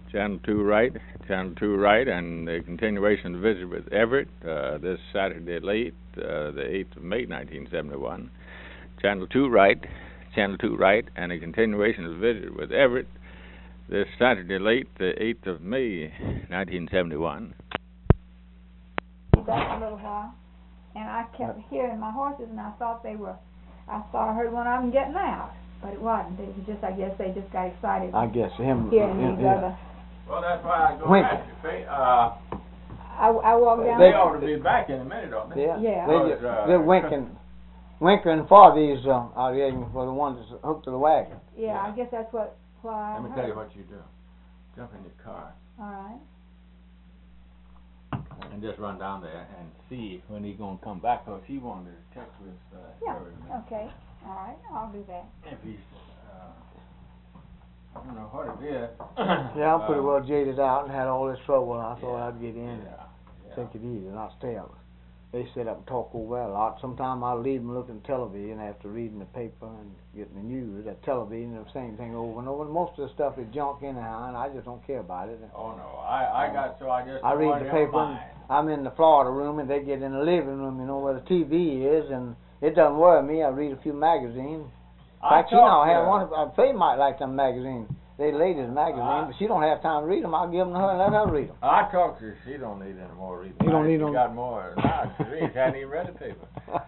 Channel 2 right, Channel 2 right, and the continuation of the visit with Everett this Saturday late, the 8th of May, 1971. Channel 2 right, Channel 2 right, and a continuation of the visit with Everett this Saturday late, the 8th of May, 1971. Back a little while, and I kept hearing my horses, and I thought I heard one of them getting out, but it wasn't. It was just, I guess they just got excited. I guess him. Hearing these other. Well, that's why I go back to Faye. I walked down. They ought to be back in a minute, don't they? Yeah. They're winking for these out here for the ones that's hooked to the wagon. Yeah, I guess that's why I Let me tell you what you do. Jump in your car. All right. And just run down there and see when he's going to come back, because he wanted to check with Harry. Okay. All right, I'll do that. If he's, I don't know what it is. Yeah, I'm pretty well jaded out and had all this trouble, and I thought I'd get in Yeah. take it easy, not stay up. They sit up and talk over there a lot. Sometimes I'll leave them looking at television after reading the paper and getting the news. That television, the same thing over and over. And most of the stuff is junk anyhow, and I just don't care about it. Oh, no. I read the paper, and I'm in the Florida room, and they get in the living room, where the TV is, and it doesn't worry me. I read a few magazines. In fact, I have one. Faye might like them magazines. They ladies' magazine, but she don't have time to read them. I'll give them to her and let her read them. I talked to her. She don't need any more reading. You don't need them? She got more now to read. She hadn't even read the paper.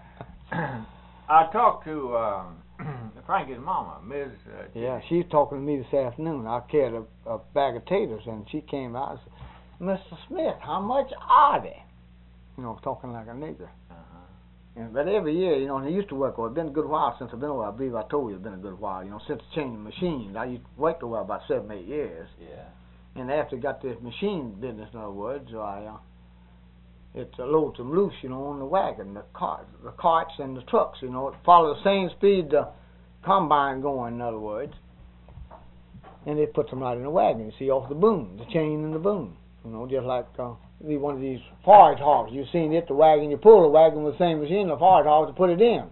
I talked to Frankie's mama, Ms. Yeah, she's talking to me this afternoon. I carried a bag of taters, and she came out and said, Mr. Smith, how much are they? Talking like a nigger. But every year, and they used to work. It's been a good while since I've been over. I believe I told you it's been a good while. Since changing machines. I used to work over about 7, 8 years. Yeah. And after I got this machine business, in other words, it loads them loose, on the wagon, the carts and the trucks. It follow the same speed the combine going, in other words. And they put them right in the wagon. You see, off the boom, the chain and the boom. Just like one of these forage hogs. You've seen it, the wagon, you pull the wagon with the same machine, the forage hogs to put it in.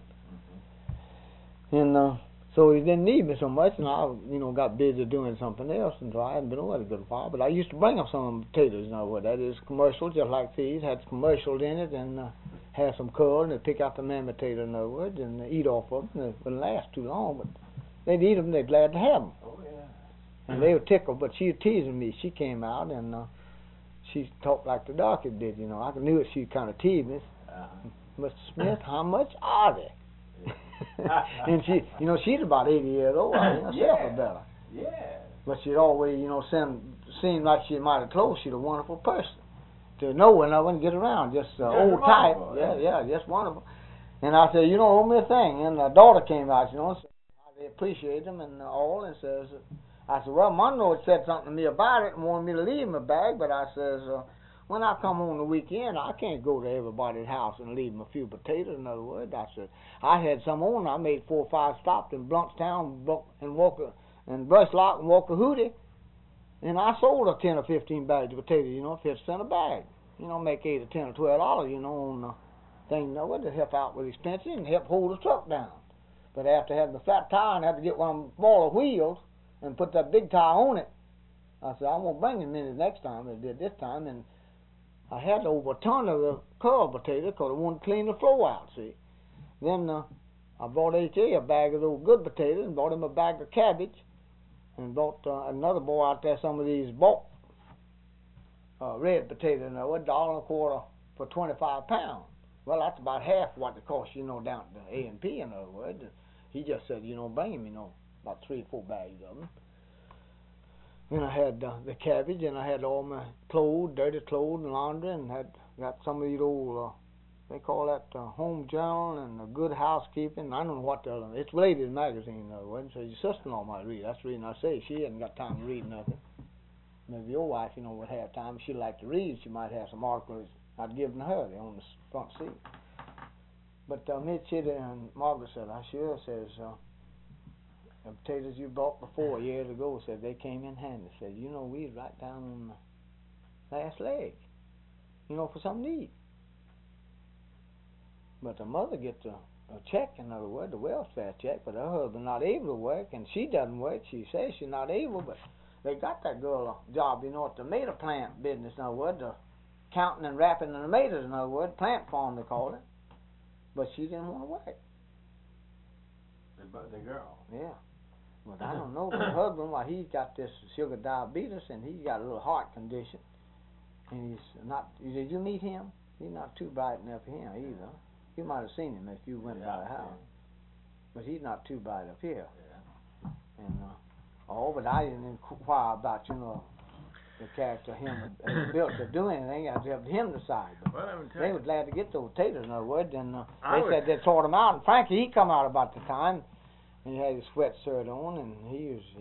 And so he didn't need me so much, and I, got busy doing something else, and so I hadn't been over a good while. But I used to bring up some of them potatoes, that is commercial, just like these, had commercials in it, and had some curl, and they'd pick out the man potato, in other words, and eat off of them. They wouldn't last too long, but they'd eat them, they're glad to have them. Oh, yeah. And they were tickled, but she was teasing me. She came out, and she talked like the doctor did, I knew it. She kind of teased me. Mr. Smith, how much are they? And she, she's about 80 years old. Herself or better. Yeah. But she'd always, seemed like she might have told she's a wonderful person. To know one of and get around, just old type. Yeah, just wonderful. And I said, owe me a thing. And the daughter came out, said how they appreciate them and all, and says. I said, well, Monroe had said something to me about it and wanted me to leave him a bag, but I says, when I come on the weekend, I can't go to everybody's house and leave them a few potatoes, in other words. I said, I had some on, I made 4 or 5 stops in Bluntstown and Brushlock and Walker-Hootie, and I sold her 10 or 15 bags of potatoes, 50 cents a bag. Make $8 or $10 or $12, on the thing, to help out with expenses and help hold the truck down. But after having the flat tire and had to get one of them smaller wheels, and put that big tire on it, I said, I won't bring him in the next time as I did this time. And I had over a ton of the curl potatoes because I wanted to clean the floor out, see. Then I brought H.A. a bag of those good potatoes and brought him a bag of cabbage and brought another boy out there some of these bulk red potatoes, $1.25 for 25 pounds. Well, that's about half what it costs, down at the A&P, in other words. He just said, bring him, about 3 or 4 bags of them. Then I had the cabbage, and I had all my clothes, dirty clothes and laundry, and got some of these old, they call that Home Journal and Good Housekeeping. I don't know what it's ladies' magazine, in other words, so your sister-in-law might read. That's the reason I say she hasn't got time to read nothing. Maybe your wife, would have time. She'd like to read. She might have some articles I'd given her. They're on the front seat. But Miss Chitty and Margaret said, I sure says, the potatoes you bought before years ago, said they came in handy. Said, we was right down on the last leg, for something to eat. But the mother gets a check, in other words, the welfare check, but her husband not able to work, and she doesn't work. She says she's not able, but they got that girl a job, you know, at the tomato plant business, in other words, counting and wrapping the tomatoes, in other words, plant farm they call it. But she didn't want to work. The girl. Yeah. But I don't know, my husband, well, he's got this sugar diabetes and he's got a little heart condition. And he's not, did you meet him? He's not too bright enough for him either. You might have seen him if you went by the house. But he's not too bright up here. Yeah. And, but I didn't inquire about, you know, the character him built to do anything. I helped him decide. Well, let me tell They you. were glad to get those taters, in other words, and I they was- said they sort him out. And Frankie, he come out about the time, and he had his sweatshirt on, and he was,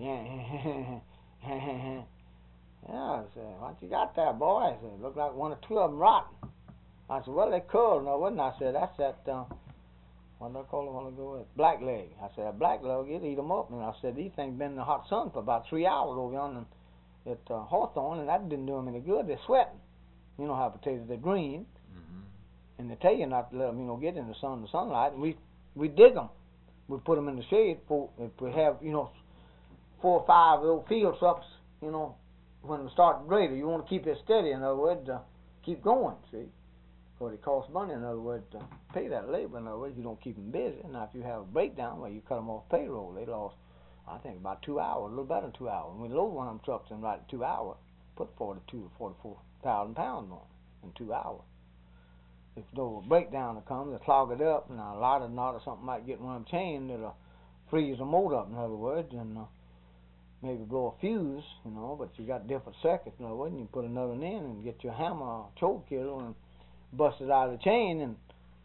yeah, I said, what you got there, boy? I said, look like one or two of them rotten. I said, well, they curled, no, wouldn't I? said, that's that, what did I call it a while ago? Black leg. I said, a black leg, you'd eat them up. And I said, these things been in the hot sun for about 3 hours over yonder at Hawthorne, and that didn't do them any good. They're sweating. You know how potatoes, they're green, and they tell you not to let them, you know, get in the sun, the sunlight. And we dig them. We put them in the shade. If we have, you know, 4 or 5 little field trucks, you know, when we start greater, you want to keep it steady, in other words, keep going, see. Because it costs money, in other words, to pay that labor, in other words, you don't keep them busy. Now, if you have a breakdown where you cut them off payroll, they lost, I think, about 2 hours, a little better than 2 hours. And we load one of them trucks in right at 2 hours, put 42 to 44,000 pounds on it in 2 hours. If no breakdown will come, they'll clog it up, and a lot of knot or something might get one of them chained, it'll freeze the motor up, in other words, and maybe blow a fuse, you know, but you got different circuits, in other words, and you put another one in and get your hammer or choke killer and bust it out of the chain and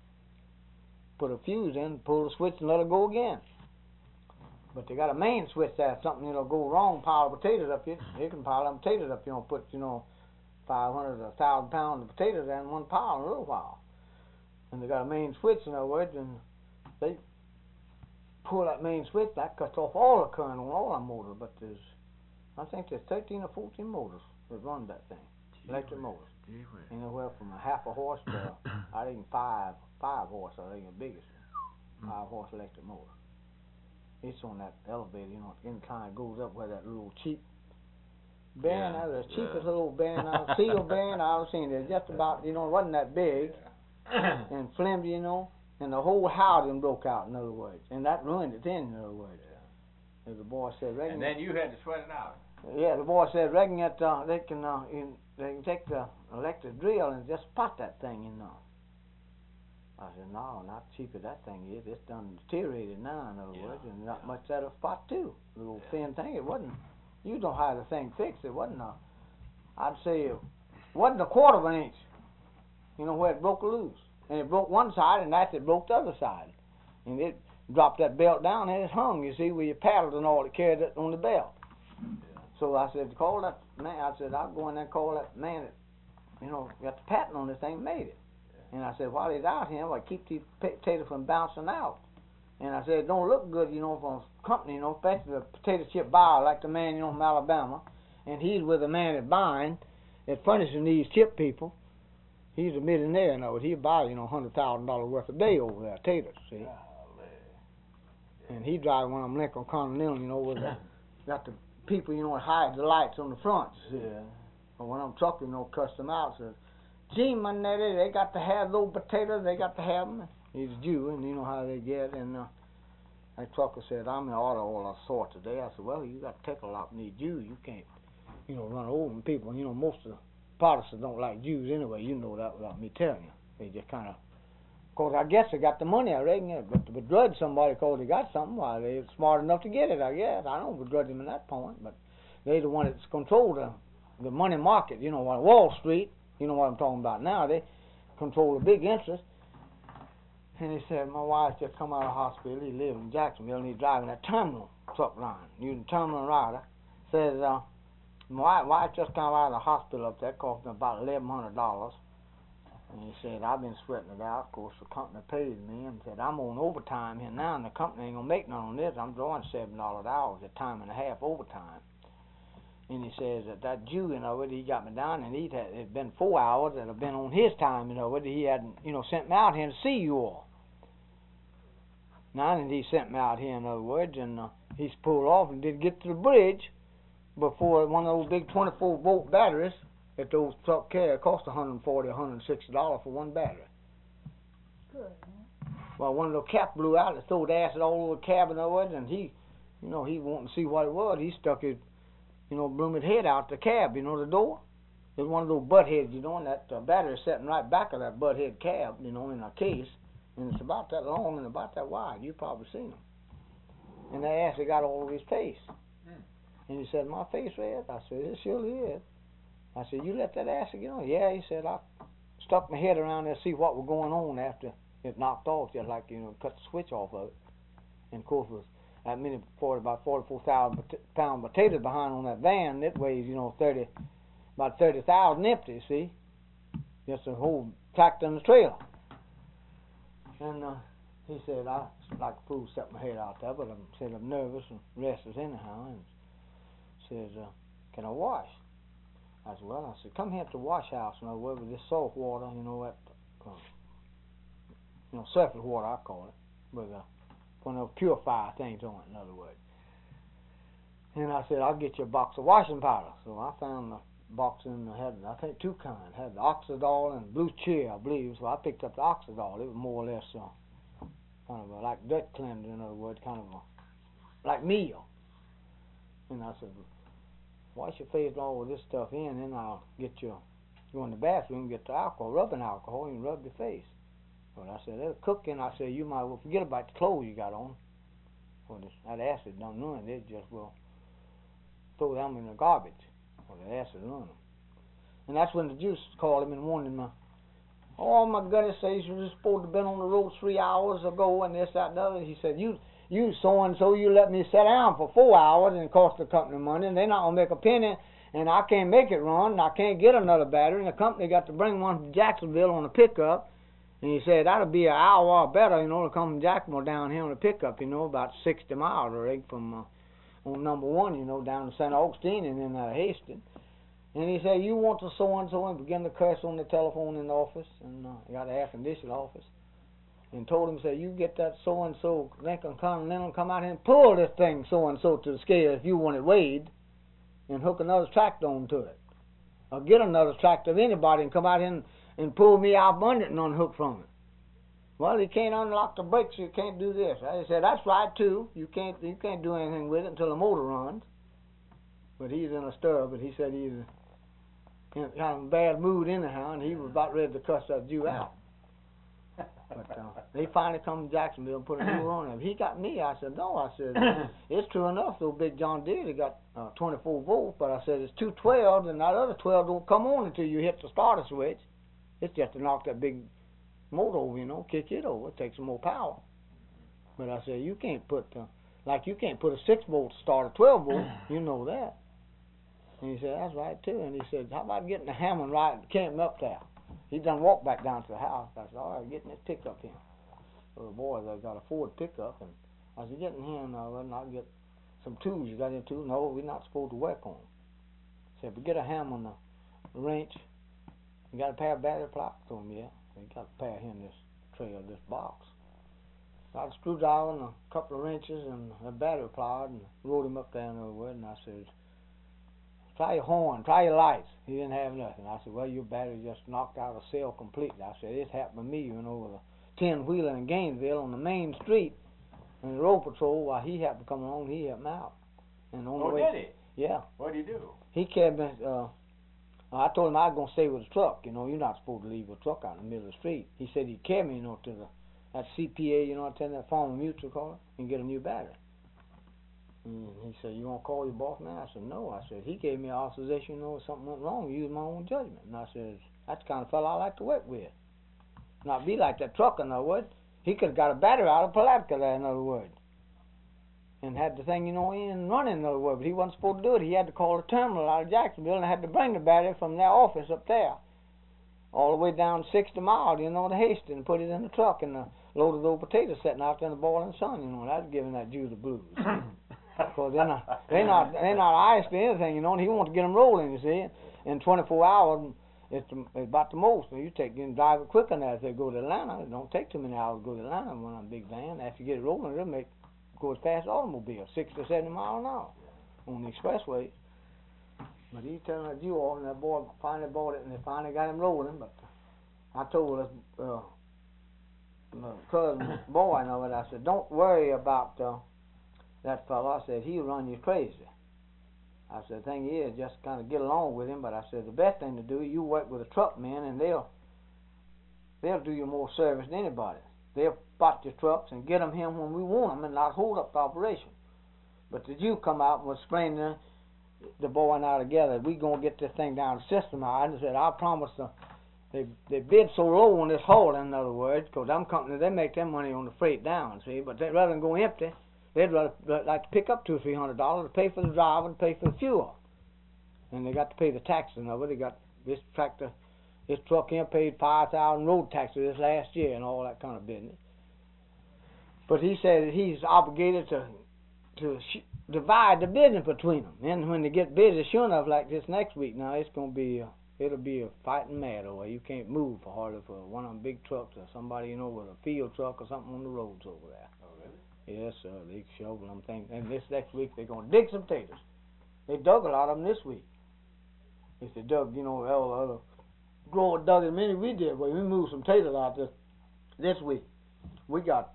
put a fuse in, pull the switch and let it go again. But they got a main switch there, something, you know, go wrong, pile of potatoes up here. You can pile them potatoes up, you know, put, you know, 500 or 1,000 pounds of potatoes in one pile in a little while. And they got a main switch, in other words, and they pull that main switch, that cuts off all the current on all our motors. But I think there's 13 or 14 motors that run that thing, electric motors. Anywhere from a half a horse to, I think, 5 horse, I think the biggest one, 5 horse electric motor. It's on that elevator, you know, the incline goes up where that little cheap bearing, that was the cheapest little bearing, seal bearing I've seen. It's just about, you know, it wasn't that big and flimsy, you know, and the whole housing broke out, in other words, and that ruined it then, in other words. As the boy said, And then you had to sweat it out. yeah, the boy said, reckon that they can take the electric drill and just pot that thing, you know. I said, no, not cheap as that thing is. It's done deteriorated now, in other words, and not much that'll spot too. The little thin thing, it wasn't. You don't have the thing fixed. It wasn't I'd say it wasn't a quarter of an inch. You know where it broke loose, and it broke one side, and after it broke the other side, and it dropped that belt down, and it hung. You see, where you paddled and all that carried it on the belt. So I said, call that man. I said, I'll go in there and call that man that, you know, got the patent on this thing, made it. And I said, while he's out here, I keep these potatoes from bouncing out. And I said, it don't look good, you know, from a company, you know, especially the potato chip buyer like the man, you know, from Alabama. And he's with the man that's buying, that's furnishing these chip people. He's a millionaire, you know, he'll buy, you know, $100,000 worth a day over there, taters, see. And he drives one of them Lincoln Continental, you know, with got the people, you know, that hide the lights on the front, see. But one of them truckers, you know, cussed them out, says, gee, man, they got to have those potatoes, they got to have them. He's a Jew, and you know how they get. And that trucker said, I'm in order all I saw today. I said, well, you got to take a lot from these Jews. You can't, you know, run over them people. You know, most of the Protestants don't like Jews anyway. You know that without me telling you. They just kind of I guess they got the money, I reckon. But to begrudge somebody because they got something, why, they're smart enough to get it, I guess. I don't begrudge them in that point. But they're the one that's control the money market, you know, on Wall Street. You know what I'm talking about now. They control the big interest. And he said, my wife just come out of the hospital. He lives in Jacksonville, and he's driving that terminal truck line, using terminal rider. Says, my wife just come out of the hospital up there, cost me about $1,100. And he said, I've been sweating it out. Of course, the company pays me, and said, I'm on overtime here now, and the company ain't going to make none on this. I'm drawing $7 an hour, a time and a half overtime. And he says that Jew, you know, he got me down, and it'd been 4 hours that have been on his time, you know, he hadn't, you know, sent me out here to see you all. Now, and he sent me out here, in other words, and he's pulled off and did get to the bridge, before one of those big 24-volt batteries that those truck carry cost $140, $160 for one battery. Good. Well, one of the cap blew out. It throwed acid all over the cabin of it, and he wanted to see what it was. He stuck his, blooming head out the cab, the door. There's one of those butt heads, and that battery sitting right back of that butt head cab, in a case, and it's about that long and about that wide. You've probably seen them. And that acid got all over his face. And he said, "My face red?" I said, "It surely is." I said, "You let that acid get on?" "Yeah," he said, "I stuck my head around there to see what was going on after it knocked off, just like, cut the switch off of it." And of course, it was that many, about 44,000 pound potatoes behind on that van. It weighs, about 30,000 empty, see? Just a whole tractor and a trailer. And he said, "I like a fool set my head out there, but I'm nervous and restless anyhow." And says, "Can I wash?" I said, "Well," I said, "come here at the wash house, with this salt water, surface water, I call it, with one of those purifier things on it, in other words." And I said, "I'll get you a box of washing powder." So I found the box and had, I think, two kinds. Had the Oxidol and Blue Cheer, I believe. So I picked up the Oxidol. It was more or less kind of like dirt cleanser, in other words, kind of like meal. And I said, "Wash your face all with this stuff in, and I'll get you, go in the bathroom, get the alcohol, rubbing alcohol, and rub your face." Well, I said, "It'll cook," and I said, "You might well forget about the clothes you got on. Well, that acid don't ruin it. It just will throw them in the garbage. Well, the acid ruin them." And that's when the juice called him and warned him, "Oh, my goodness, says you were supposed to have been on the road 3 hours ago," and this, that, and the other. He said, you so-and-so, you let me sit down for 4 hours and it cost the company money, and they're not going to make a penny, and I can't make it run, and I can't get another battery, and the company got to bring one from Jacksonville on a pickup." And he said, "That'll be an hour or better, to come from Jacksonville down here on a pickup, about 60 miles, I think, from on number 1, down to St. Augustine and then Hastings." And he said, "You want to so-and-so," and began to curse on the telephone in the office, and got an air-conditioned office, and told him, "Say, you get that so-and-so Lincoln Continental, come out here and pull this thing so-and-so to the scale if you want it weighed, and hook another tractor onto it. Or get another tractor of anybody and come out here and pull me out under it and unhook from it." "Well, you can't unlock the brakes, you can't do this." I said, "That's right, too. You can't do anything with it until the motor runs." But he's in a stir, but he said he's in kind of a bad mood anyhow, and he was about ready to cuss that Jew out. But they finally come to Jacksonville and put a new on him. He got me. I said, "No," I said, "it's true enough, though big John Deere, they got 24 volts, but I said, it's 212, and that other 12 don't come on until you hit the starter switch. It's just to knock that big motor over, kick it over. It takes some more power." But I said, you can't put you can't put a 6-volt to start a 12-volt. You know that. And he said, "That's right, too." And he said, "How about getting the Hammond right and carrying him up there?" He done walked back down to the house. I said, "All right, getting this pickup here." So the boys, I got a Ford pickup, and I said, "Get in here now, and I'll get some tools. You got any tools?" "No, we're not supposed to work on them." I said, "But get a hammer and a wrench. You got a pair of battery pliers?" I told him, "Yeah." "You got a pair here in this tray of this box." So I got a screwdriver and a couple of wrenches and a battery pliers, and rode him up there in the wood, and I said, "Try your horn, try your lights." He didn't have nothing. I said, "Well, your battery just knocked out a cell completely." I said, "It's happened to me, with a 10-wheeler in Gainesville on the main street, and the road patrol, while he happened to come along, he helped me out." And on the way, did he? Yeah. What did he do? He carried me, I told him I was going to stay with the truck. You're not supposed to leave a truck out in the middle of the street. He said he'd carry me, to that CPA, that Farmer Mutual car, and get a new battery. And he said, "You want to call your boss, man?" I said, "No." I said, "He gave me authorization, if something went wrong, use my own judgment." And I said, "That's the kind of fellow I like to work with. Not be like that trucker, in other words. He could have got a battery out of Palatka there, in other words, and had the thing, in and running, in other words. But he wasn't supposed to do it. He had to call the terminal out of Jacksonville and had to bring the battery from their office up there, all the way down 60 miles, to Hastings, and put it in the truck, and a load of those potatoes sitting out there in the boiling sun, That's giving that Jew the blues. Because they're not iced or anything, and he wants to get them rolling, you see. In 24 hours, it's about the most. So you drive it quicker now if they go to Atlanta. It don't take too many hours to go to Atlanta when I'm a big van. After you get it rolling, it'll go as fast as an automobile, 60 or 70 miles an hour on the expressway. But he's telling that you off, and that boy finally bought it, and they finally got him rolling. But I told us, my cousin boy, I know it. I said, don't worry about that fellow. I said, he'll run you crazy. I said, the thing is, just kind of get along with him. But I said, the best thing to do, you work with the truck men, and they'll do you more service than anybody. They'll spot your trucks and get them here when we want them and not hold up the operation. But did you come out and was explaining the boy and I together, we going to get this thing down the system. I said, I promise they bid so low on this hauling, in other words, because them companies, they make their money on the freight down, see, but they rather than go empty, they'd rather like to pick up $200 or $300 to pay for the driver and pay for the fuel. And they got to pay the taxes of it. They got this tractor, this truck here paid 5,000 road taxes this last year and all that kind of business. But he said that he's obligated to divide the business between them. And when they get busy, sure enough, like this next week now, it's going to be it'll be a fighting mad over. You can't move for hardly for one of them big trucks or somebody, you know, with a field truck or something on the roads over there. Oh, really? Yes, sir. They shovel them things. And this next week they're going to dig some potatoes. They dug a lot of them this week. If they dug, you know, all the other growers dug as many we did. Well, we moved some potatoes out this week. We got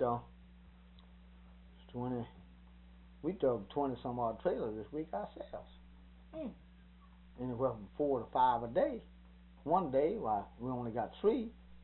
20. We dug 20 some odd trailers this week ourselves. Anywhere from 4 to 5 a day. One day, why, we only got 3.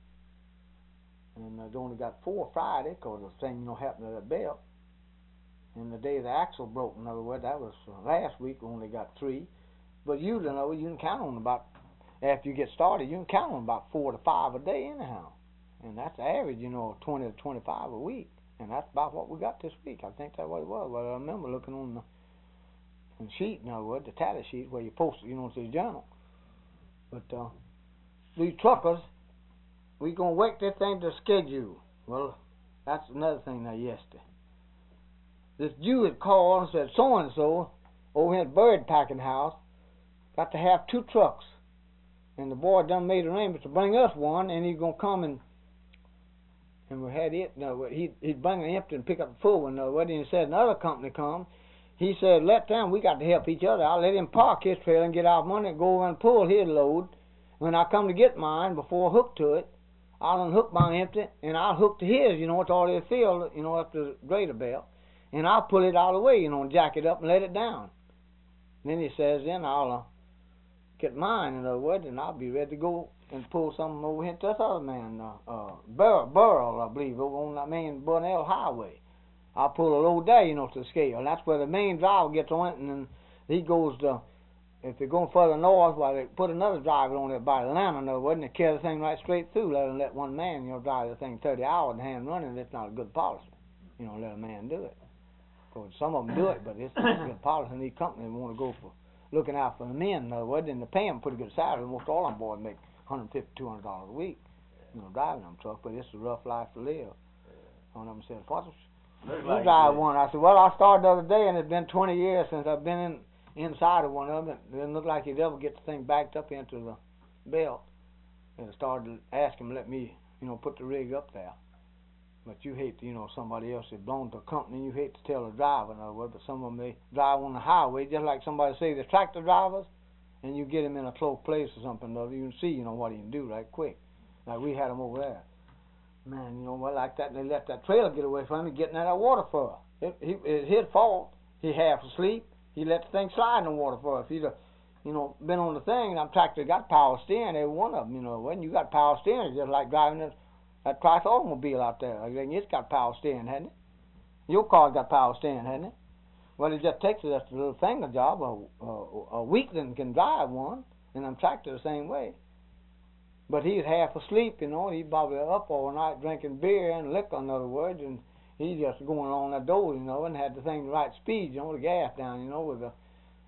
And they only got 4 Friday because the thing, you know, happened to that belt. And the day the axle broke, in other words, that was last week, we only got 3. But you know, you can count on about, after you get started, you can count on about 4 to 5 a day anyhow. And that's the average, you know, 20 to 25 a week. And that's about what we got this week. I think that's what it was. But I remember looking on the sheet, in other words, the tally sheet where you post it, you know, to the journal. But these truckers, we going to work this thing to schedule. Well, that's another thing now yesterday. This Jew had called and said, so-and-so, over here at Bird Packing House, got to have 2 trucks. And the boy done made arrangements to bring us one, and he's going to come and we had it. No, he'd bring an empty and pick up the full one. No, and he said another company come. He said, let them, we got to help each other. I'll let him park his trailer and get our money and go over and pull his load. When I come to get mine, before I hook to it, I'll unhook my empty and I'll hook to his, you know, it's all they feel, you know, up to the grader belt. And I'll pull it out of the way, you know, and jack it up and let it down. And then he says, then I'll get mine, in other words, and I'll be ready to go and pull something over here to this other man, Burrell, I believe, over on that main Bunnell Highway. I'll pull a load there, you know, to the scale. And that's where the main driver gets on it, and then he goes to, if they're going further north, well, they put another driver on it by Atlanta, in other words, and they carry the thing right straight through, let one man, you know, drive the thing 30 hours and hand running. That's not a good policy, you know, let a man do it. Because some of them do it, but it's not a good policy, and these companies want to go for looking out for the men, in other words, and they pay them pretty good salary. Most all them boys make $150, $200 a week, you know, driving them trucks, but it's a rough life to live. One of them said, you drive one. I said, well, I started the other day, and it's been 20 years since I've been inside of one of them. It didn't look like he'd ever get the thing backed up into the belt. And I started to ask him to let me, you know, put the rig up there. But you hate to, you know, somebody else that belongs to a company, you hate to tell the driver, in other words, but some of them, they drive on the highway, just like somebody say the tractor drivers, and you get him in a close place or something, or you can see, you know, what he can do right quick. Like we had him over there. Man, you know, well, like that, they let that trailer get away from him, getting at that water furrow. It's his fault. He half asleep. He let the thing slide in the water furrow. If he'd have, you know, been on the thing, that tractor got power steering, every one of them, you know. When you got power steering, it's just like driving that Chrysler automobile out there. I think it's got power steering, hasn't it? Your car's got power steering, hasn't it? Well, it just takes just a little finger job. A weakling can drive one, and them tractors the same way. But he's half asleep, you know. He's probably up all night drinking beer and liquor, in other words, and he's just going along that door, you know, and had the thing the right speed, you know, the gas down, you know, with the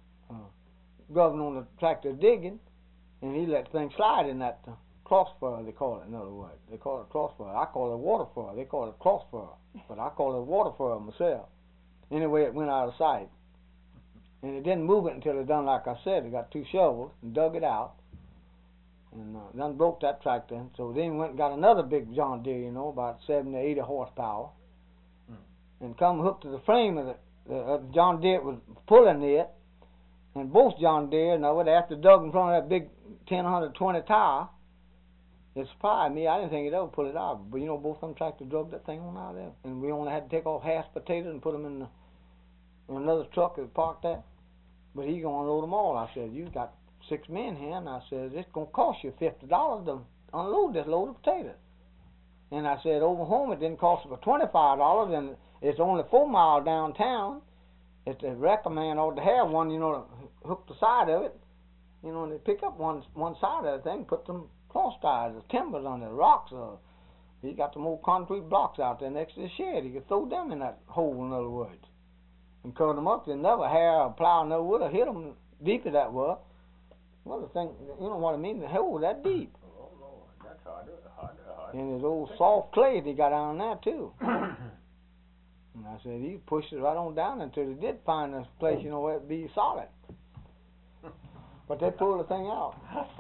governor on the tractor digging, and he let the thing slide in that cross furrow, they call it, in other words. They call it cross furrow. I call it water furrow. They call it cross furrow, but I call it water furrow myself. Anyway, it went out of sight, and it didn't move it until it done like I said. It got 2 shovels and dug it out. And then broke that tractor. So then went and got another big John Deere, you know, about 70 to 80 horsepower. And come hooked to the frame of the John Deere was pulling it. And both John Deere, after dug in front of that big 1020 tower, it surprised me. I didn't think it'd ever pull it out. But both of them tractors drug that thing on out there. And we only had to take off half potatoes and put them in another truck that parked there. But he's going to unload them all. I said, you got 6 men here. And I said, it's going to cost you $50 to unload this load of potatoes. And I said, over home it didn't cost us $25, and it's only 4 miles downtown. It's a wrecker man ought to have one, to hook the side of it, and they pick up one side of the thing, put them cross ties, the timbers on the rocks. He got some old concrete blocks out there next to the shed. He could throw them in that hole, in other words, and cut them up. They never have a plow never would have hit them deep as that was. Well, the thing, you know what I mean? The hole that deep. Oh Lord, that's hard. And his old soft clay they got down there too. And I said, he pushed it right on down until they did find this place, where it'd be solid. But they pulled the thing out.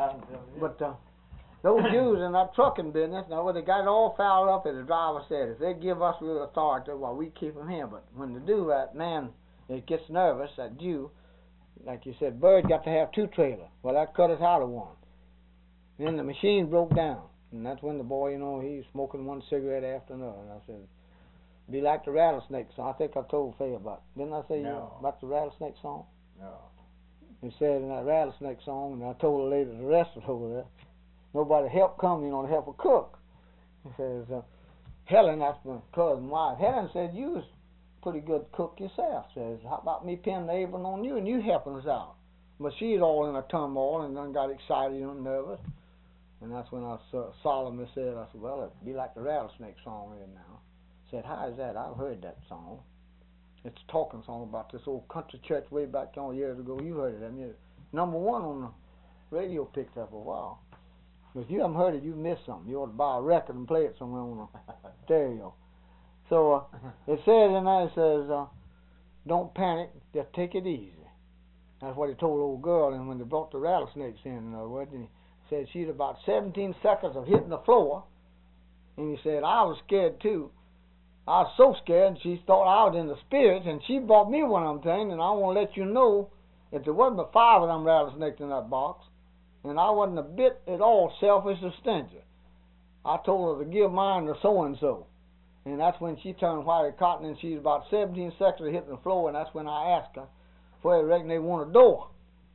But those Jews in that trucking business, they got it all fouled up, as the driver said, if they give us real authority, we keep them here. But when they do that, man, it gets nervous, that Jew. Like you said, Bird got to have 2 trailers. Well, that cut us out of one. Then the machine broke down. And that's when the boy, he's smoking one cigarette after another. And I said, be like the Rattlesnake song. I think I told Faye about it. Didn't I say about the Rattlesnake song? No. He said in that Rattlesnake song, and I told her later the rest was over there, nobody help come, to help her cook. He says, Helen, that's my cousin wife. Helen said, you was a pretty good cook yourself. Says, how about me pinning the apron on you and you helping us out? But she's all in a turmoil and then got excited and nervous. And that's when I solemnly said, well, it'd be like the Rattlesnake song right now. I said, how is that? I've heard that song. It's a talking song about this old country church way back years ago. You heard it, haven't you? #1 on the radio picked up a while. But if you haven't heard it, you missed something. You ought to buy a record and play it somewhere on the stereo. So it says in there, it says, don't panic, just take it easy. That's what he told the old girl, and when they brought the rattlesnakes in other words, and he said she'd about 17 seconds of hitting the floor, and he said, I was scared too. I was so scared, and she thought I was in the spirits, and she bought me one of them things, and I want to let you know that there wasn't but 5 of them rattlesnakes in that box, and I wasn't a bit at all selfish or stingy. I told her to give mine to so-and-so, and that's when she turned white as cotton, and she was about 17 seconds of hitting the floor, and that's when I asked her where they reckon they want a door.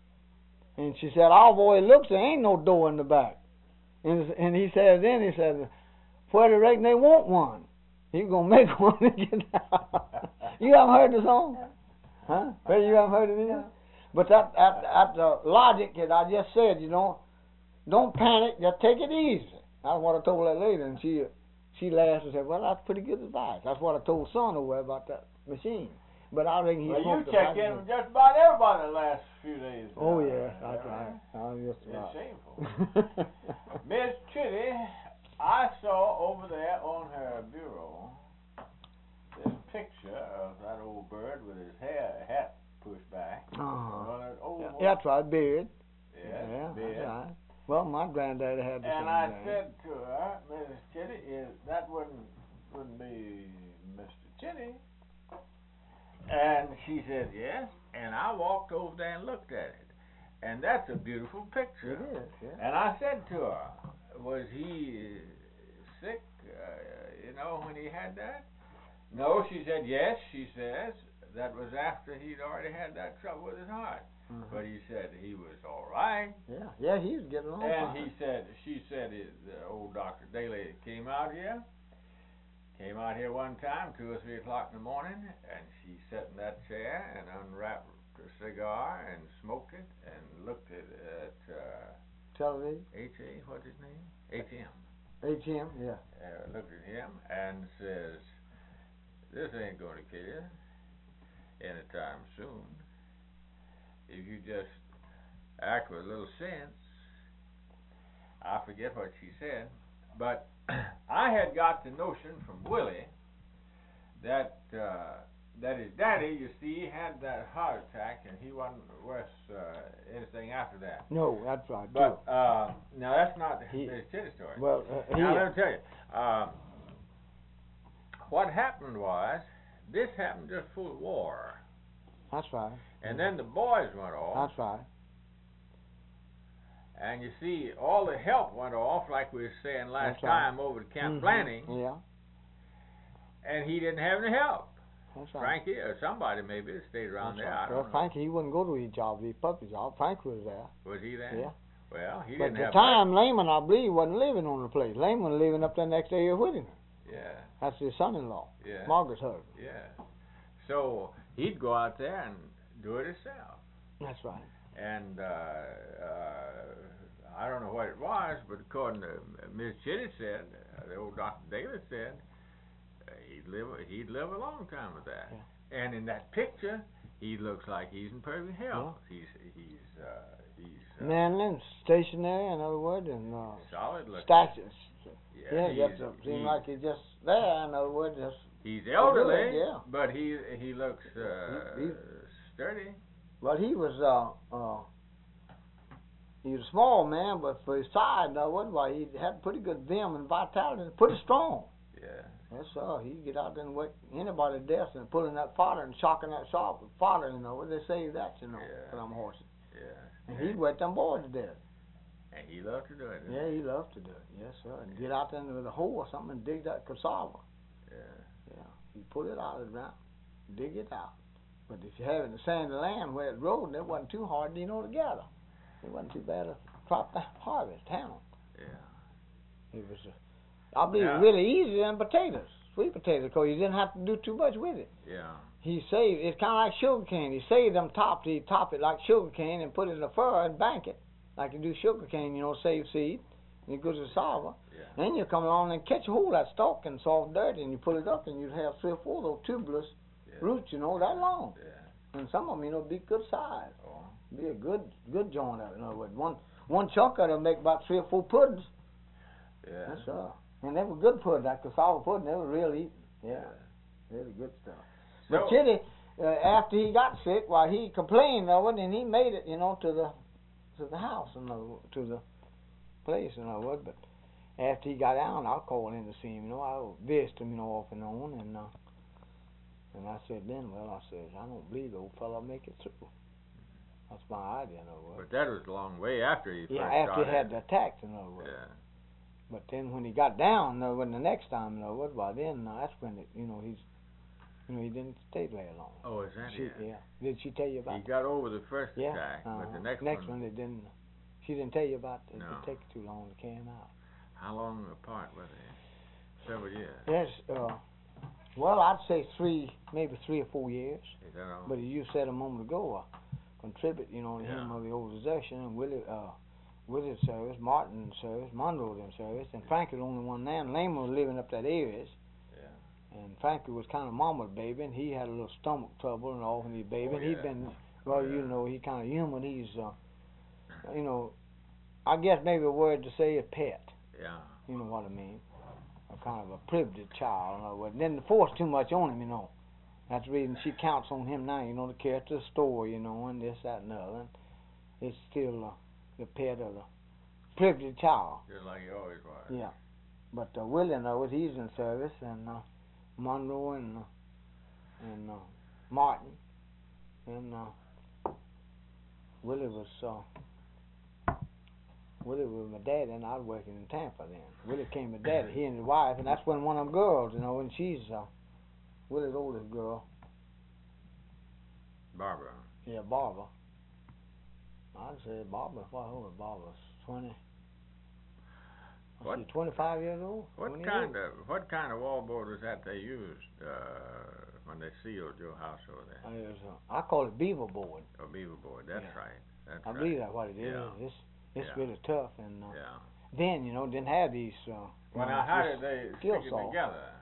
And she said, I've always looked, there ain't no door in the back. And he said, where they reckon they want one. He's going to make one and get out. You haven't heard the song? Huh? Well, you haven't heard it either? No. But that the logic that I just said, don't panic, just take it easy. That's what I told that lady, and she laughed and said, well, that's pretty good advice. That's what I told son over about that machine. But I think you checked in with just about everybody the last few days. Oh, yes, that's right. It's shameful. Miss Chitty, I saw over there on her bureau this picture of that old bird with his hat pushed back. That's right, beard. Yes, yeah, beard. That's right. Well, my granddaddy had the same And I name. said to her, Mrs. Chitty, that wouldn't be Mr. Chitty. And she said, yes. And I walked over there and looked at it. And that's a beautiful picture. It is, yeah. And I said to her, was he sick, when he had that? No, she said, yes, she says. That was after he'd already had that trouble with his heart. Mm-hmm. But he said he was all right. Yeah, he was getting along. And she said, old Dr. Daly came out here one time, 2 or 3 o'clock in the morning, and she sat in that chair and unwrapped a cigar and smoked it and looked at television. What's his name? ATM. ATM, yeah. Looked at him and says, this ain't going to kill you anytime soon. If you just act with a little sense. I forget what she said, but I had got the notion from Willie that his daddy, you see, had that heart attack, and he wasn't worth anything after that. No, that's right. But now that's not his Chitty story. Well, now let me tell you, what happened was this happened just before the war, That's right. And then the boys went off. That's right. And you see, all the help went off, like we were saying last That's right. time over at Camp Mhm. Blaney, Yeah. and he didn't have any help. That's right. Frankie or somebody maybe that stayed around That's there. right. I Well, don't know. Frankie, he wouldn't go to his job, his puppy job. Frankie was there. Was he there? Yeah. Well, he But didn't at the have time, Lehman, I believe, wasn't living on the place. Lehman was living up there next area with him. much. Yeah, That's his son-in-law, yeah, Margaret's husband. yeah. So he'd go out there and do it himself. That's right. And I don't know what it was, but according to Miss Chitty said, the old Dr. Daly said, he'd live a long time with that. Yeah. And in that picture, he looks like he's in perfect health. He's Manly, stationary, in other words, and solid looking. stature. Yeah, he's, just seems like he's just there. In other words, just he's elderly, good, yeah. but he looks He- sturdy. But he was a small man, but for his size, in other words, why he had pretty good vim and vitality, pretty strong. Yeah. Yes, sir. He'd get out there and wake anybody to death and pulling that fodder and shocking that shop with fodder, you know. They say that, you know, Yeah. for them horses. Yeah. And he'd wet them boys to death. And he loved to do it. didn't Yeah, he loved to do it. Yes, sir. And get out there with a hoe or something and dig that cassava. he? Yeah. Yeah. He'd pull it out of the ground, dig it out. But if you have it in the sandy land where it rode, it wasn't too hard, you know, to gather. It wasn't too bad to crop the harvest, handle. Yeah. It was, I believe, Yeah. really easy than potatoes, sweet potatoes, because you didn't have to do too much with it. Yeah. He saved, it's kind of like sugar cane. He saved them tops, he'd top it like sugar cane and put it in the fur and bank it, like you do sugar cane, you know, save seed. And it goes to cassava. Yeah. Then you come along and catch a hold of that stalk and soft dirt, and you pull it up, and you'd have 3 or 4 of those tuberous Yeah. roots, you know, that long. Yeah. And some of them, you know, be good size. Oh. Be a good joint of it. In other words, one chunk of them make about 3 or 4 puddings. Yeah. That's and they were good pudding, that cassava pudding. They were real eating. Yeah, really good stuff. But So- Chitty, after he got sick, why he complained of it, and he made it, you know, to the house, to the place, in other words. But after he got out, I called in to see him. You know, I visited him, you know, off and on, and I said then, I said, I don't believe the old fella make it through. That's my idea, in other words. But that was a long way after he first Yeah, after got he had it. the attacks, in other words. Yeah. But then when he got down, when the next time, in other words, by then, that's when it, you know, he didn't stay there long. Oh, is that it? Yeah. Did she tell you about He it? got over the first Yeah. attack, but the next one it didn't. She didn't tell you about it. No. It didn't take too long to carry him out. How long apart were they? Several years. Yes. Well, I'd say maybe 3 or 4 years. Is that all? But as you said a moment ago, contribute, you know, to him Yeah. of the old desertion, and Willie's service, Martin's service, Monroe's in service, and Frankie was the only one there, and Lehman was living up that areas. Yeah. And Frankie was kind of mama's baby, and he had a little stomach trouble and all when he was baby. Oh, And he'd yeah. been, well, you Yeah. know, he kind of human. He's, you know, I guess maybe a word to say a pet. Yeah. You know what I mean? A kind of a privileged child. In other words. Then to force too much on him, you know. That's the reason she counts on him now, you know, to carry to the store, you know, and this, that, and the other. And it's still the pet of the privileged child. Just like he always was. Yeah. But Willie, knows he's in service, and Monroe and Martin, and Willie was my daddy, and I was working in Tampa then. Willie came with daddy, he and his wife, and that's when one of them girls, you know, and she's Willie's oldest girl. Barbara. Yeah, Barbara. I'd say Barbara. What old is Barbara? 20. What? She's 25 years old. What 28. kind of wallboard was that they used when they sealed your house over there? I call it beaver board. Or beaver board. That's Yeah. right. That's I right. believe that's what it is. Yeah. It's Yeah. really tough, and Yeah. then you know didn't have these. Well, now how did they skill stick it saw. together?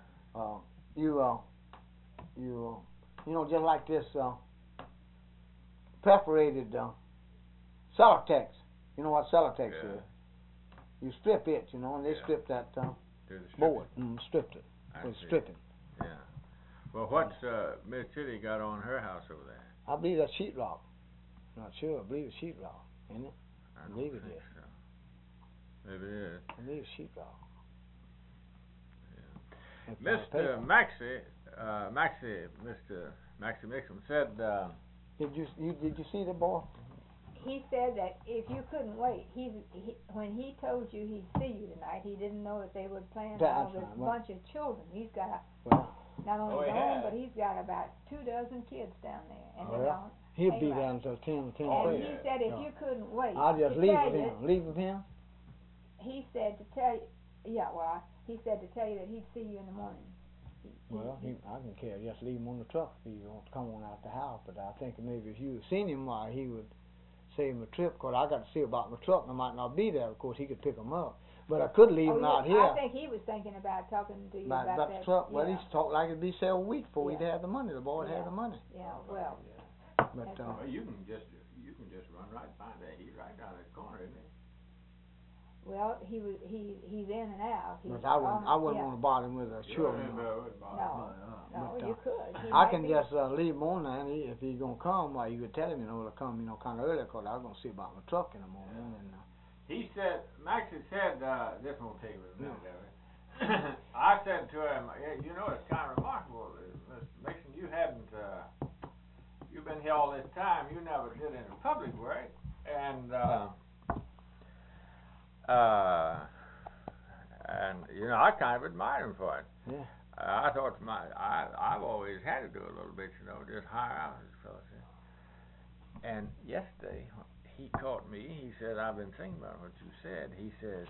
You know, just like this perforated Celotex. You know what Celotex Yeah. is? You strip it, you know, and they Yeah. strip that To the board. Stripped it. I It was see. stripping. Yeah. Well, what's Miss Chitty got on her house over there? I believe that's sheetrock. Not sure. I believe it's sheetrock, isn't it? I don't believe it think is. so. Maybe it is. I believe it's sheetrock. Mr. Maxie Mixon said Did you see the boy? He said that if you couldn't wait, when he told you he'd see you tonight, he didn't know that they were planning all this bunch of children. He's got not only his own, but he's got about 24 kids down there, and he'll be there until 10. And he said if you couldn't wait, I'll just leave with him. Leave with him. He said to tell you, he said to tell you that he'd see you in the morning. I can care. Just leave him on the truck if he wants to come on out the house. But I think maybe if you had seen him, he would save him a trip. Cause I got to see about my truck, and I might not be there. Of course, he could pick him up. But I could leave him out here. I think he was thinking about talking to you about that. The truck. Well, he's talked like it'd be several weeks before he'd have the money. The boy had the money. Yeah. Well. But well, you can just run right by there. He's right down the corner, isn't he? Well, he's in and out. But I wouldn't want to bother him with a children. No, you could. I can just leave him on there, and if he's gonna come, you could tell him, to come, kind of early, cause I was gonna see about my truck in the morning. And he said, Maxie said, this won't take a minute, David. I said to him, it's kind of remarkable, Mr. Mixon, you've been here all this time, you never did any public work, and I kind of admired him for it. Yeah. I thought I've always had to do a little bit, just hire out this fellow. And yesterday he caught me. He said, "I've been thinking about what you said." He says,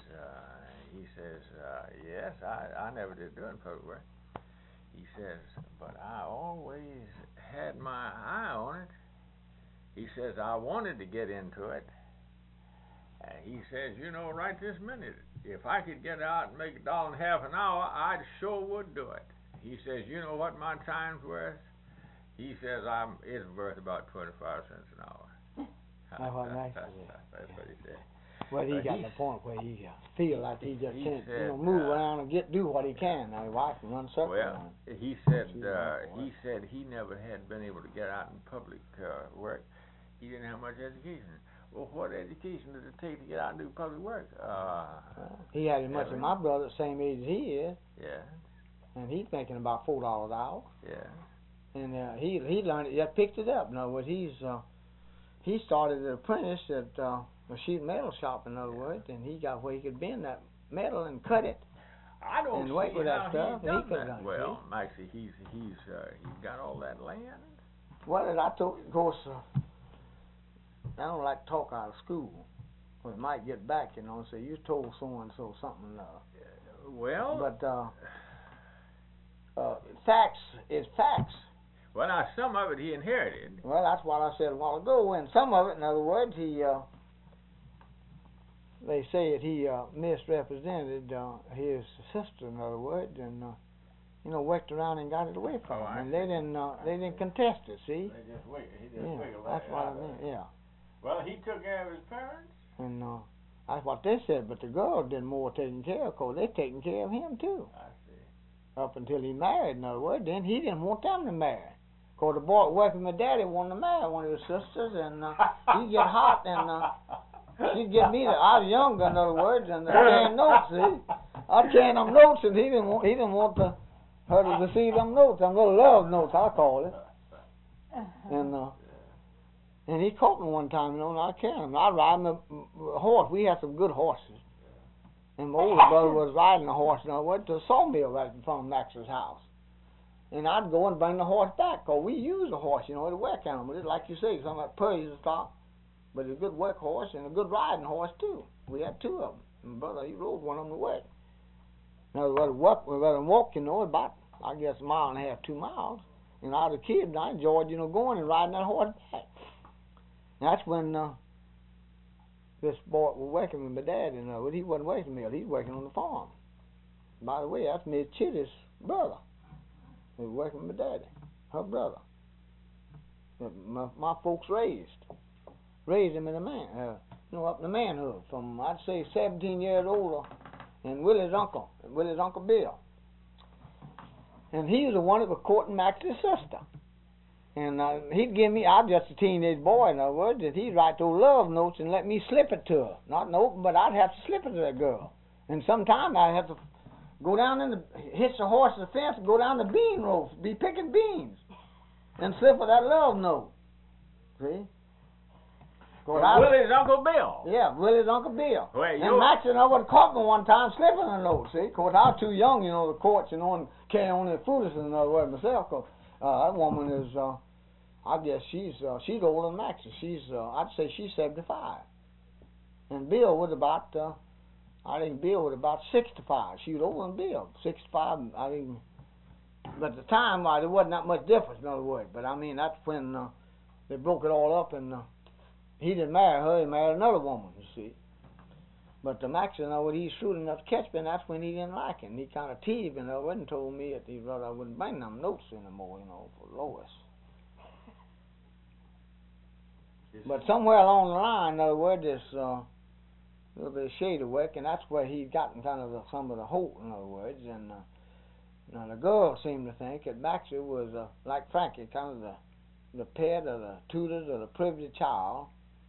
"Yes, I never did do it in public work." He says, "But I always had my eye on it." He says, "I wanted to get into it." And he says, right this minute, if I could get out and make $1.50 an hour, I sure would do it. He says, you know what my time's worth? He says, it's worth about 25 cents an hour. That's what nice That's what he said. Well, he got to the point where he feel like he just can't, move around and do what he can. Now, his wife can run circles around. He said he never had been able to get out in public work. He didn't have much education. Well, what education does it take to get out and do public work? He had as much as my brother, the same age as he is. Yeah. And he's making about $4 an hour. Yeah. And he learned it, just picked it up. In other words, he started an apprentice at a sheet metal shop, in other words, and he got where he could bend that metal and cut it. I don't and wait see with how that stuff. he's done that well, Maxie. He's got all that land. Well, I told, of course, I don't like to talk out of school. We might get back, and say you told so and so something. Well, but facts is facts. Well, now some of it he inherited. Well, that's what I said a while ago. And some of it, in other words, they say that he misrepresented his sister, in other words, and worked around and got it away from him. And they didn't contest it. See? They just wiggled. He just wiggled. That's what I mean. Yeah. Well, he took care of his parents. And that's what they said. But the girl did more taking care of, because they taking care of him too. I see. Up until he married, in other words. Then he didn't want them to marry. Because the boy working with Daddy wanted to marry one of his sisters, and he'd get hot, and she'd get me. I was younger, in other words, and carrying notes. See, I carrying them notes, and he didn't want her to receive them notes. Them little love notes, I call it. And he caught me one time, and I carried him. I ride a horse. We had some good horses, and my older brother was riding a horse, and I went to a sawmill right in front of Max's house. And I'd go and bring the horse back, because we use a horse, it's a work animal. It's like you say, something like Perry's stock, but it's a good work horse and a good riding horse, too. We had two of them. And my brother, he rode one of them to work. Now, we let him walk, about, I guess, a mile and a half, 2 miles. And I was a kid, and I enjoyed, going and riding that horse back. And that's when this boy was working with my dad, and he wasn't working the mill. He was working on the farm. By the way, that's Miss Chitty's brother. He was working with my daddy, her brother. My folks raised him in the man, up in the manhood, from I'd say 17 years older, and Willie's uncle Bill. And he was the one that was courting Max's sister. And he'd give me, I was just a teenage boy, in other words, and he'd write those love notes and let me slip it to her. Not an open, but I'd have to slip it to that girl. And sometime I'd have to go down hitch the horse to the fence and go down the bean rows, be picking beans, and slip her that love note. See? Willie's Uncle Bill. Yeah, Willie's Uncle Bill. Well, and Max and I would caught me one time slipping in those, see? Of course, I was too young, you know, the courts, you know, and carry on their foolishness, in other words, myself. Cause, that woman is, I guess she's older than Max. She's, I'd say she's 75. And Bill was about, I think Bill was about 65. She was older than Bill, 65, I think. But at the time, there wasn't that much difference, in other words. But I mean, that's when they broke it all up, and he didn't marry her, he married another woman, you see. But the Max, you know, when he's shrewd enough to catch me, and that's when he didn't like it. And he kind of teased me, and told me that he thought I wouldn't bring them notes anymore, you know, for Lois. But somewhere along the line, in other words, this little bit of shade of work, and that's where he'd gotten kind of some of the hope, in other words. And now the girl seemed to think that Maxie was, like Frankie, kind of the pet or the tutor or the privileged child.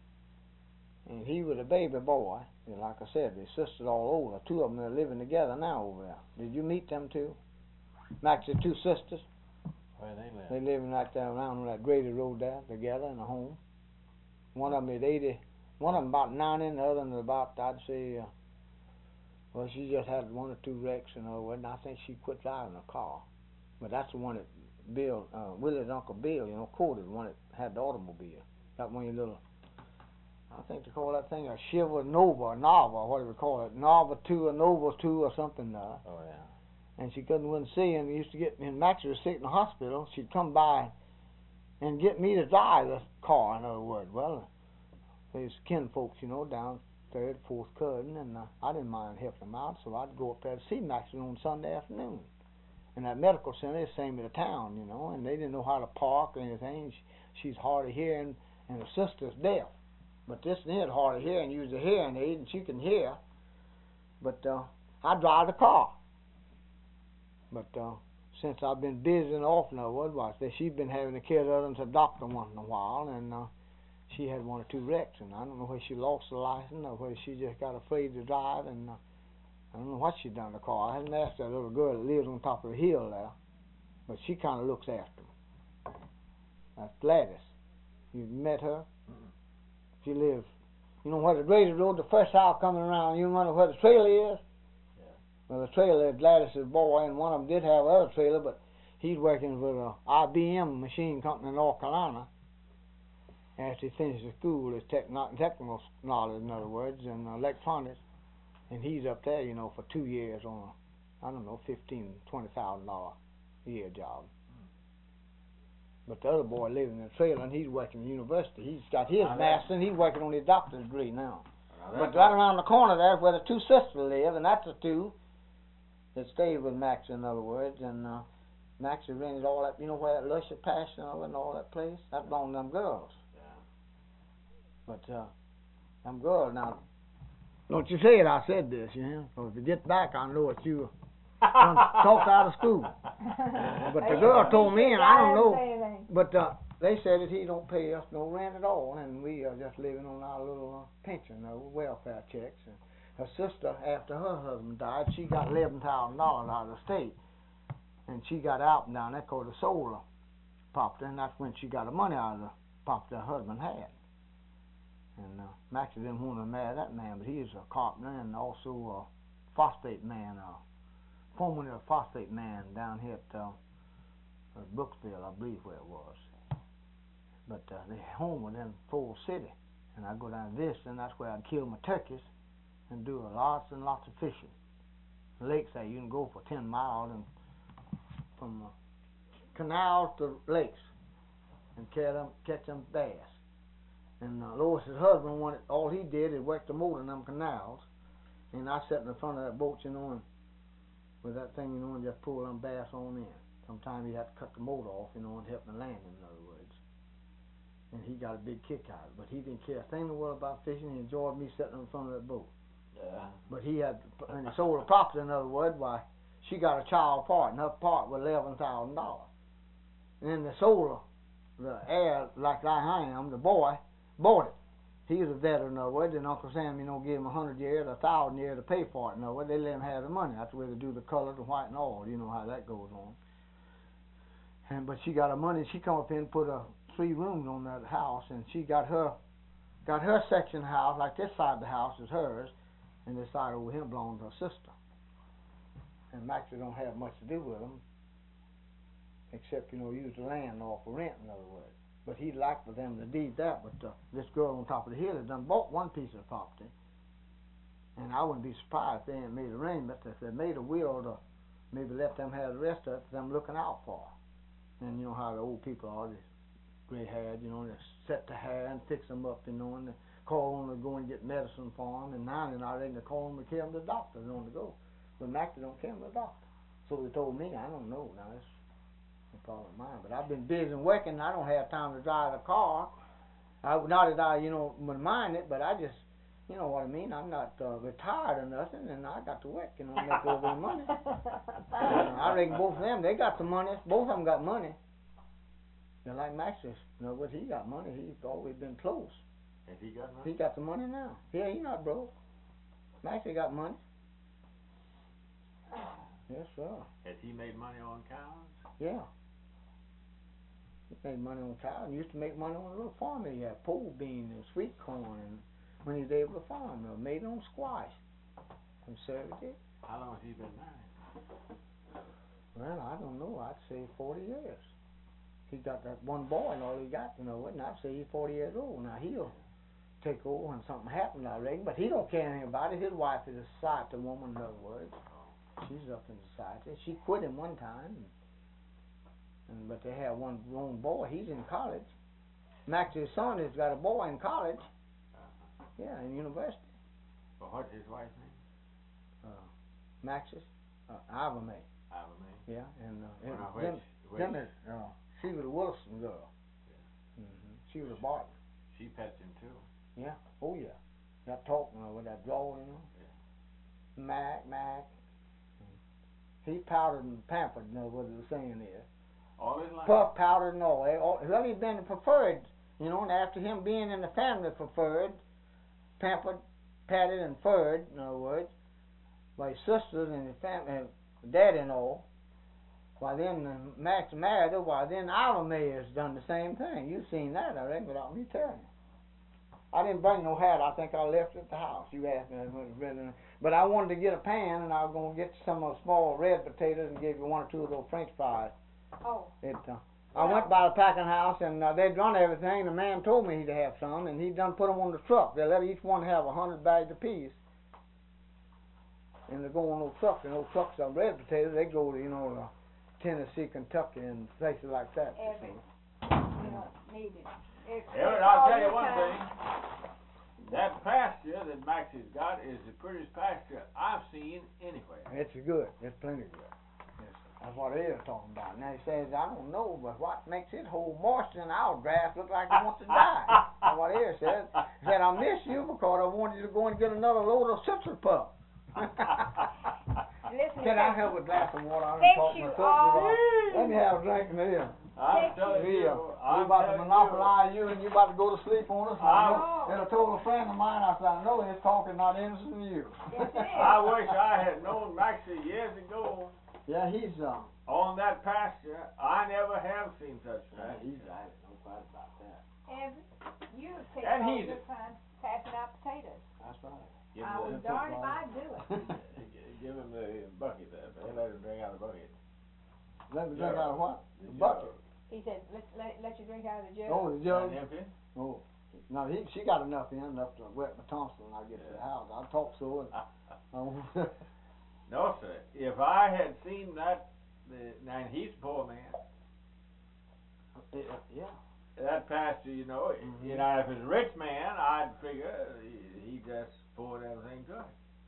And he was a baby boy. And like I said, his sisters all older. Two of them are living together now over there. Did you meet them two? Maxie's two sisters. Where they live? They live right there around on that Grady Road there together in a home. One of them is 80. One of them about 90, and the other one is about, I'd say, well, she just had one or two wrecks and all, and I think she quit driving a car. But that's the one that Bill, Willie's Uncle Bill, you know, quoted, the one that had the automobile. That one, your little, I think they call that thing a Shiva Nova, or Nova, whatever they call it, Nova 2 or Nova 2 or something. Oh, yeah. And she wouldn't see, and we used to get, and Max was sick in the hospital, she'd come by and get me to drive the car, in other words. Well, there's kin folks, you know, down 3rd, 4th cousin, and I didn't mind helping them out, so I'd go up there to see Max on Sunday afternoon. And that medical center is the same as the town, you know, and they didn't know how to park or anything. She's hard of hearing, and her sister's deaf. But this is hard of hearing, use a hearing aid, and she can hear. But I drive the car. But since I've been busy and off now, she's been having to carry her to the doctor once in a while, and she had one or two wrecks, and I don't know whether she lost the license or whether she just got afraid to drive, and I don't know what she done to the car. I haven't asked that little girl that lives on top of the hill there, but she kind of looks after them. That's Gladys. You met her? She lives, you know where the Grady Road, the first house coming around, you remember where the trailer is? Yeah. Well, the trailer is Gladys' boy, and one of them did have another trailer, but he's working with an IBM machine company in North Carolina. After he finishes school, his technical knowledge, in other words, and electronics, and he's up there, you know, for 2 years on a, I don't know, $15,000-$20,000 a year job. But the other boy living in a trailer, and he's working at the university. He's got his master, and he's working on his doctor's degree now. But right around the corner there is where the two sisters live, and that's the two that stayed with Max, in other words. And Max has rented all that, you know where that Lusher Passion and all that place? That belonged to them girls. But them girls now, don't you say it, I said this, you know. So if you get back, I know what you talked out of school. But the girl told me, and I don't know, but they said that he don't pay us no rent at all, and we are just living on our little pension, welfare checks. And her sister, after her husband died, she got $11,000 out of the state, and she got out down there called the solar property, and that's when she got the money out of the property her husband had. And Max didn't want to marry that man, but he is a carpenter and also a phosphate man, formerly a phosphate man down here at Brooksville, I believe where it was. But their home was in Falls City, and I go down this, and that's where I'd kill my turkeys and do lots and lots of fishing. The lakes there, you can go for 10 miles and from canals to lakes and catch them bass. And Lois's husband wanted, all he did is work the motor in them canals, and I sat in the front of that boat, you know, and with that thing, you know, and just pull them bass on in. Sometimes you have to cut the motor off, you know, and help them land, in other words. And he got a big kick out of it, but he didn't care a thing in the world about fishing. He enjoyed me sitting in front of that boat. Yeah. But he had, and he sold the property, in other words, why, she got a child part, and her part was $11,000. And then they sold her, the heir, like I am, the boy, bought it. He was a veteran, in other words, and Uncle Sam, you know, gave him 100 years, 1,000 years to pay for it, in other words. They let him have the money. That's the way they do the color, the white, and all. You know how that goes on. And but she got her money. She come up here and put a 3 rooms on that house, and she got her section of the house, like this side of the house is hers, and this side over here belongs to her sister. And Maxie don't have much to do with them, except, use the land off for rent, in other words. But he'd like for them to deed that, but this girl on top of the hill had done bought one piece of property, and I wouldn't be surprised if they hadn't made arrangements, if they made a will to maybe let them have the rest of it, for them looking out for her. And you know how the old people are, they gray-haired, they set the hair and fix them up, and they call them to go and get medicine for them, and now they're not ready to call them to carry them to the doctor, they want to go. But Maxie don't carry them to the doctor. So they told me, I don't know, now that's no problem of mine, but I've been busy working, and I don't have time to drive the car. Not that I, would mind it, but I just, you know what I mean, I'm not retired or nothing, and I got to work, make a little bit of money. I reckon both of them, they got the money, both of them got money. And like Maxie, but he got money, he's always been close. Has he got money? He got the money now. Yeah, he not broke. Maxie got money. Yes, sir. Has he made money on cows? Yeah. He made money on cows. He used to make money on a little farm he had, pole beans and sweet corn, and when he was able to farm, made on squash. Conservative. How long has he been married? Well, I don't know. I'd say 40 years. He got that one boy and all he got, and I'd say he's 40 years old. Now he'll take over when something happens, I reckon, but he don't care anything about it. His wife is a society woman, in other words. She's up in society. She quit him one time, but they have one grown boy. He's in college. Max's son has got a boy in college. Yeah, in university. Well, what's his wife's name? Max's? Iva May. Iva May? Yeah, and which? She was a Wilson girl. Yeah. She was a Barton. She pets him too. Yeah. Oh yeah. That talking with that drawl, Yeah. Mac. He's powdered and pampered, what the saying is. All his life. Puff, powdered and all. Well, he's been preferred, and after him being in the family preferred, pampered, patted, and furred, in other words, by his sisters and his family, daddy and all. Why then Max married her, why then Iva May has done the same thing. You've seen that, I reckon, without me telling you. I didn't bring no hat. I think I left it at the house. You asked me, but I wanted to get a pan, and I was going to get some of the small red potatoes and give you 1 or 2 of those French fries. Oh. I went by the packing house, and they'd run everything. The man told me he'd have some, and he'd done put them on the truck. They let each one have 100 bags apiece. And they go on those trucks, and those trucks of red potatoes, they go to, Tennessee, Kentucky, and places like that. Everett, need it. Everett, I'll tell you one thing. That pasture that Maxie's got is the prettiest pasture I've seen anywhere. It's good. It's plenty good. Yes, that's what they are talking about. Now he says, I don't know, but what makes it hold moisture in our grass look like it wants to die? That's what he says. He said, I miss you because I wanted you to go and get another load of citrus puff. Listen, can I have a glass of water? Let me have a drink in here. I'm telling you, we're about to monopolize you, and you're about to go to sleep on us. And I told a friend of mine, I said, I know his talk is not interested in you. Yes, it is. I wish I had known Maxie years ago. Yeah, he's on that pasture. I never have seen such pasture. He's right. No question about that. And you take And all he's your time passing out potatoes. That's right. I was darned if I'd do it. Give him the bucket there, man. Let him drink out of the bucket. Let me drink out of what? The bucket. He said, let you drink out of the jug. Oh, the jug. Empty? Oh. No, she got enough to wet my tonsils when I get to the house. I'll talk so. No, sir. If I had seen that, and he's a poor man. Yeah. That pasture, if it's a rich man, I'd figure he just poured everything to it.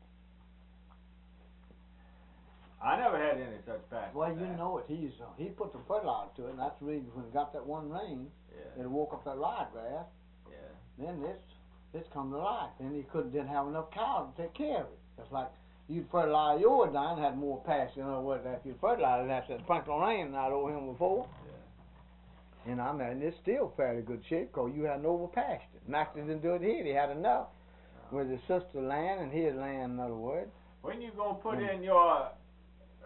I never had any such pasture. Well, you know it. He put the fertilizer to it, and that's the reason when it got that one rain, it woke up that ryegrass. Yeah. Then it's come to life. And he didn't have enough cows to take care of it. It's like you'd fertilize yours down, had more pasture. In other words, after you fertilize it, after that sprinkle rain out over him before. Yeah. And it's still fairly good shape because you had no overpasture. Max didn't do it here. He had enough with his sister's land and his land, in other words. When you gonna put in your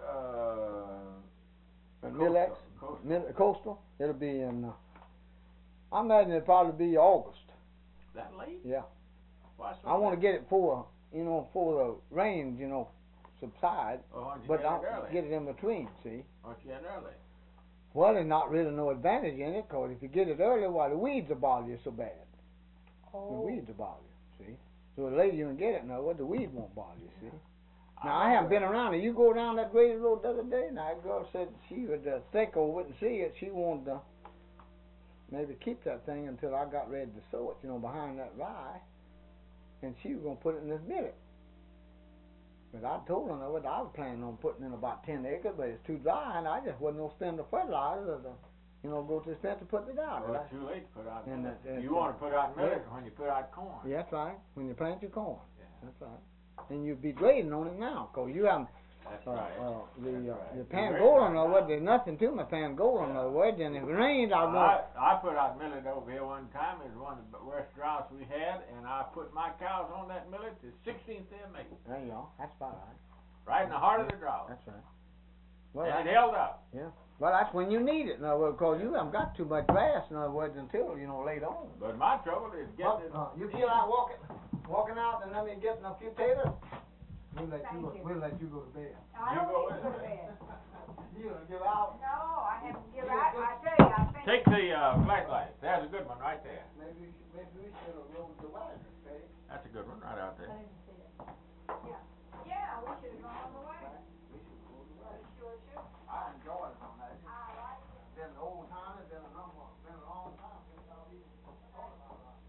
Millex? Coastal? It'll be in I imagine it'll probably be August. That late? Yeah. Why so I want to late? get it before the rains, subside. Oh, why don't you But get I'll it early? get it in between, see. Why don't you get it early? Well, there's not really no advantage in it, 'cause if you get it early, why, the weeds will bother you so bad. Oh. The weeds will bother you, see. So the later you can get it, now, the weeds won't bother you, see. Now, I haven't been around it. You go down that Grady Road the other day, now, that girl said she would think over it and see it. She wanted to maybe keep that thing until I got ready to sow it, behind that rye. And she was going to put it in this billet. But I told her that I was planning on putting in about 10 acres, but it's too dry, and I just wasn't going to spend the fertilizer to, go to the extent to putting it out. Well, it's too late to put out And millet. You want to put out millet when you put out corn. Yeah, that's right. When you plant your corn. Yeah. That's right. And you'd be grading on it now, 'cause you haven't. That's right. The Pangolin, there's nothing to my Pangolin, and if it rains, I put out millet over here one time. It was one of the worst droughts we had, and I put my cows on that millet the 16th day of May. There you go. That's about right. Right in the heart of the drought. That's right. Well, and it held up. Yeah. Well, that's when you need it, because you haven't got too much grass, in other words, until, later on. But my trouble is getting it. You feel like walking out and let me get a few taters? We'll let you go to bed. I don't need to go to bed. You gonna give out? No, I haven't given out. I tell you, I think. Take the flashlight. There's a good one right there. Maybe we should have rolled the wagon, okay? That's a good one right out there. I didn't see that. Yeah. Yeah, we should have gone on the wagon. We should roll the We wagon. sure should. I enjoyed it on that. I like it. Been an old time, been a long time since I've even thought about it.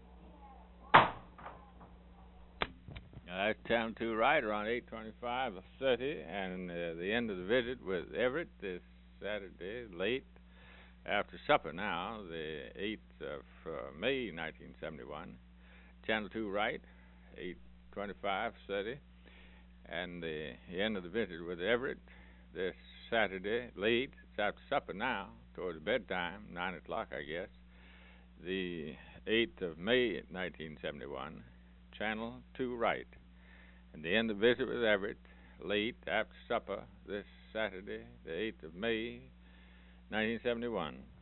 That's Channel 2 right around 8:25:30, and the end of the visit with Everett this Saturday, late after supper now, the 8th of May 1971. Channel 2 right, 8:25:30, and the end of the visit with Everett this Saturday, late. It's after supper now, towards bedtime, 9 o'clock, I guess. The 8th of May 1971, Channel 2 right. And the end of the visit with Everett, late after supper this Saturday, the 8th of May, 1971.